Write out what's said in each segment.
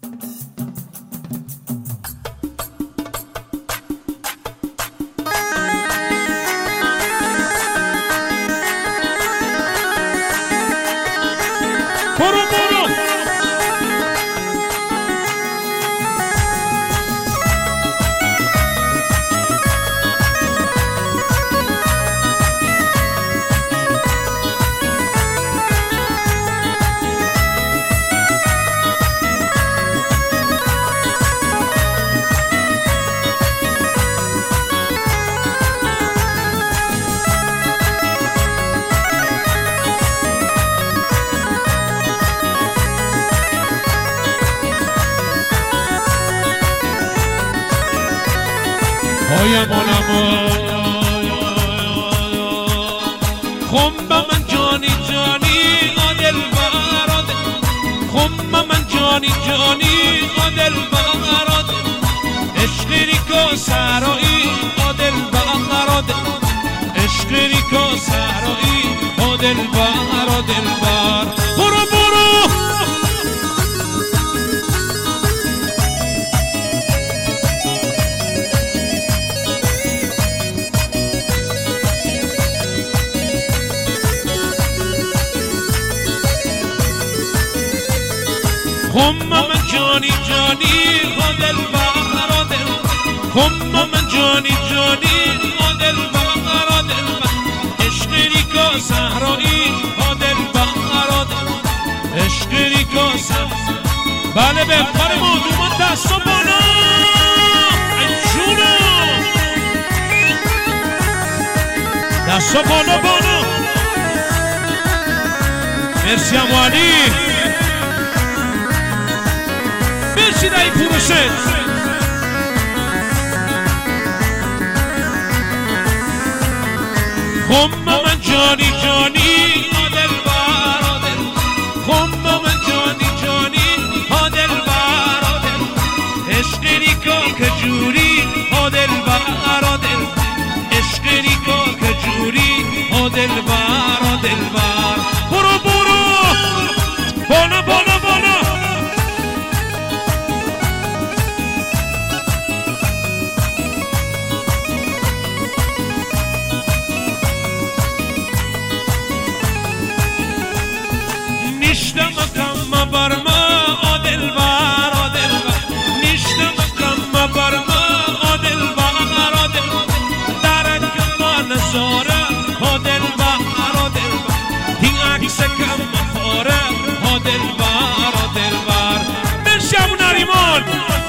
خم من جانی جانی آدل باراد خم من جانی جانی آدل باراد عشقی کو سرایی آدل باراد عشقی کو سرایی آدل باراد دلبار برو برو خم من جانی جانی آدل باراد خم من جانی جانی آدل باراد عشقی کو صحرایی آدل باراد عشقی کو صحرایی بله به کار موضوع دست و بالا جونو دست و بالا بالا مرسی اموالی برشید ای پروشه خم من جانی جانی آدل بارادل خم من جانی جانی آدل بارادل عشقی کو کجوری آدل بارادل عشقی کو کجوری آدل بارادل بار برو برو بالا بالا بالا نشتم کم برما آدل بار آدل نشتم کم برما آدل بار آدل درک ما نزاره آدل بار آدل این عکس کم خوره آدل بار بشم نریمان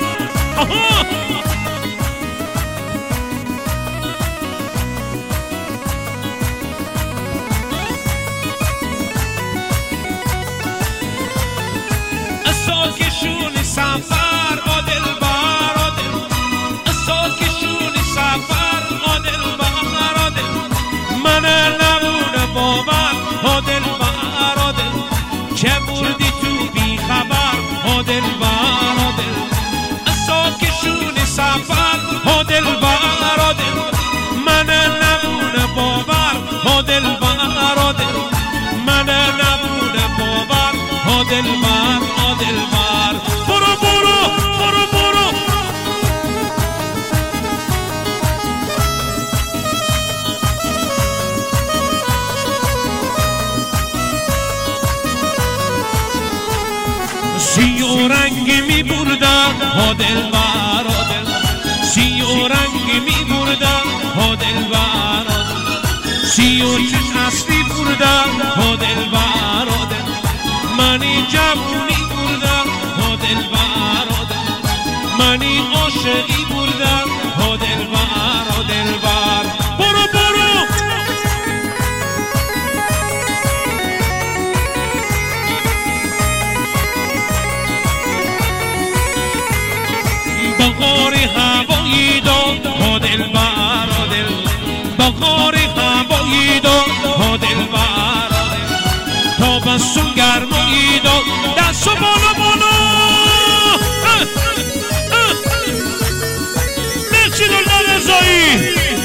ساکشون سفر آدل بار آدل ساکشون سفر آدل بار آدل من نبونه باور آدل بار آدل چه بودی تو بی خبر آدل بار آدل ساکشون سفر آدل بار آدل من نبونه باور آدل بار آدل من نبونه باور آدل بار آدل بار برو برو برو برو سی و رنگی می بردن آدل بار آدل سی و رنگی می بردن آدل بار آدل سی و چش اصلی بردن آدل بار آدل منی جوونی بردم آدل بار آدل منی عاشقی بردم آدل بار برو برو بغاری هوایی داد آدل بار آدل بغاری هوایی داد آدل بار آدل تابستون گرمایی داد دست و بالا بالا مرچید الله رضایی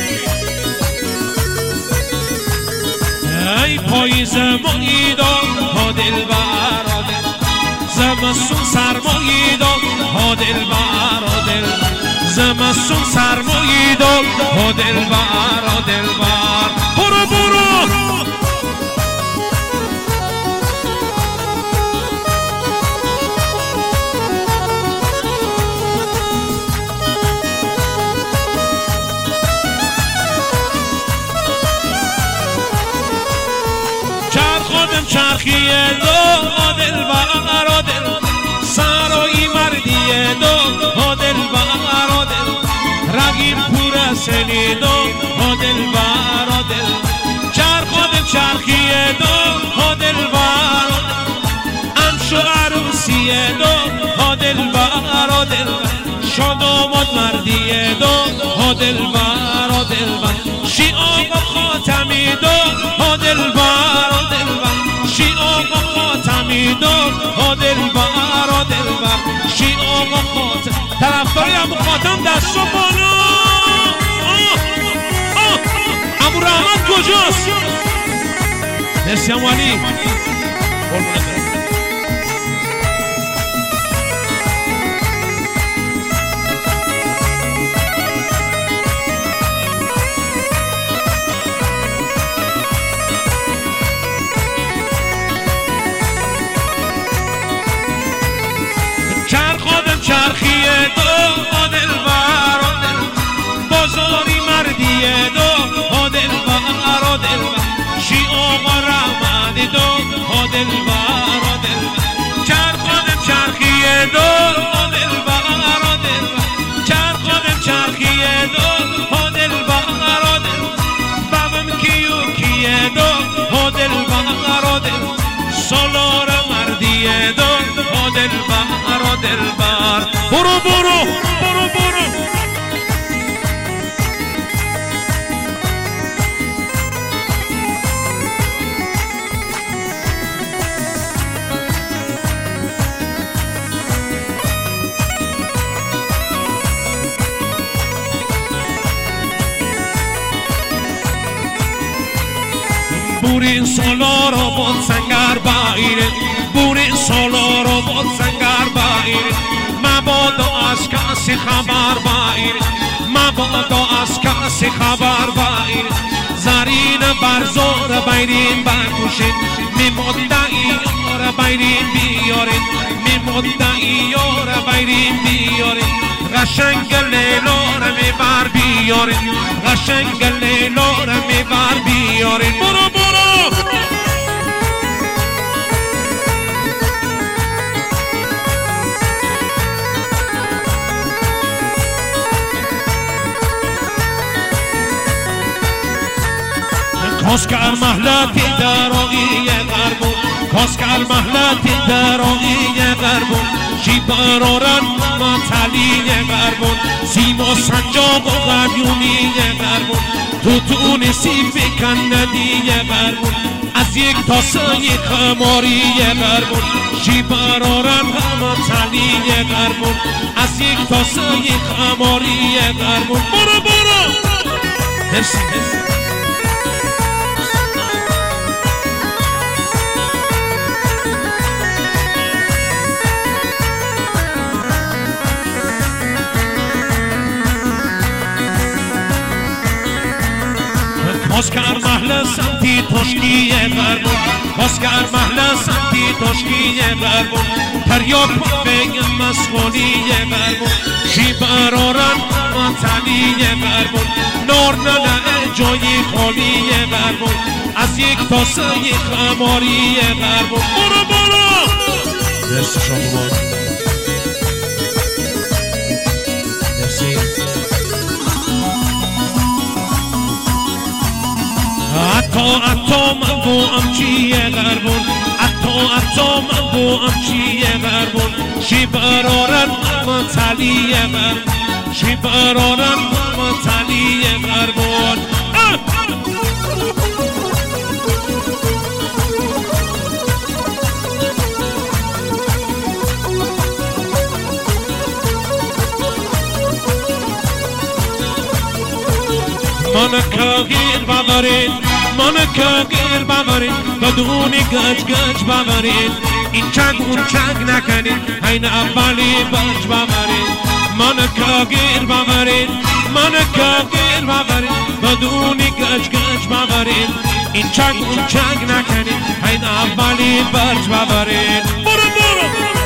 ای پاییز مایی داد آدل بر آدل زمستون سرمایی داد دلبر زمستون سرمایی داد دلبر برو برو چرخیه دو دلبر سرایی مردیه دو دلبر رقیب پور سنی دو دلبر چرخیه دو دلبر امشو عروسیه دو دلبر شاد آمد مردیه دو دلبر شی آقا خاتمی دو دلبر شی آقا خاتمی دو دلبر شی آقا خاتم طرفداری ابو خاتم دستو بالا ابو رحمت کجاست؟ مرسی ام علی چرخیه دو دلبر بازاری مردیه دو دلبر شی آقا رحمت دو دلبر چرخیه دو دلبر چرخیه دو دلبر بابم کیه دو دلبر سالار مردیه دو دلبر برو برو برو برو بورین سالار آباد سنگر بایر بورین سالار آباد سنگر بایر مبادا از کسی خبر بایر مبادا از کسی خبر بایر زرین برزار بیرین بکوشید می مدعی یار بیرین بیارید می مدعی یار بیرین بیارید قشنگ لیلا رو می بر بیارید قشنگ لیلا رو می بر بیارید برو برو کاسکر محلتی درایی غربون کاسکر محلتی درایی غربون شی برارن مطلی غربون سیما سنجاق و غریونی غربون توتونسی بکندی غربون از یک تاسه خماری غربون شی برارن مطلی غربون از یک تاسه خماری غربون برو برو مرسی کاسکر محل سمتی تشکی غربون کاسکر محل سمتی تشکی غربون تریاک بگم مسخولی غربون شی برارن مطلی غربون نار نلعه جای خالی غربون از یک تاسه خماری غربون برو برو مرسی شما مرسی عطا من بو امچی غربون عطا من بو امچی غربون شی برارن مطلی غربون شی برارن مطلی غربون من کاغیر ببرید من کاغیر ببرید بدون گج گج ببرید این چنگ اون چنگ نکنید این اولی برج ببرید من کاغیر ببرید من کاغیر ببرید بدونی گج گج ببرید این چنگ اون چنگ نکنید این اولی برج ببرید برو برو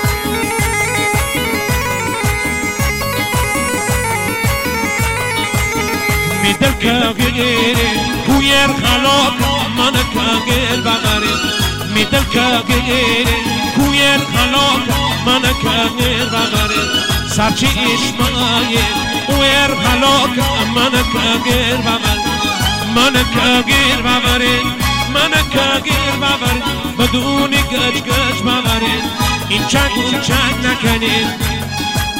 دل کاغیر کویر خلاق من کاغیر ببرید می دل کاغیر کویر خلاق من کاغیر ببرید سرچی اشمایه کویر خلاق من کاغیر ببرید من کاغیر ببرید من کاغیر ببرید بدونی گج گج ببرید این چنگ اون چنگ نکنید